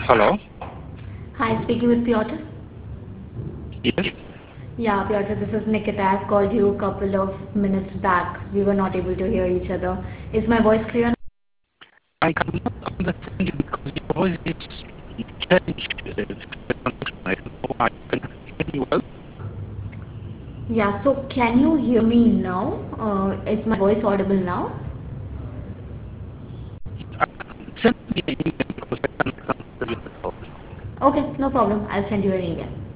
Hello. Hi, speaking with Piotr. Yes. Yeah, Piotr, this is Nikita. I've called you a couple of minutes back. We were not able to hear each other. Is my voice clear now? I cannot understand you because your voice is changed. I don't know. I can hear you well. Yeah, so can you hear me now? Is my voice audible now? Send me an email because I cannot answer you at all. Okay, no problem. I'll send you an email.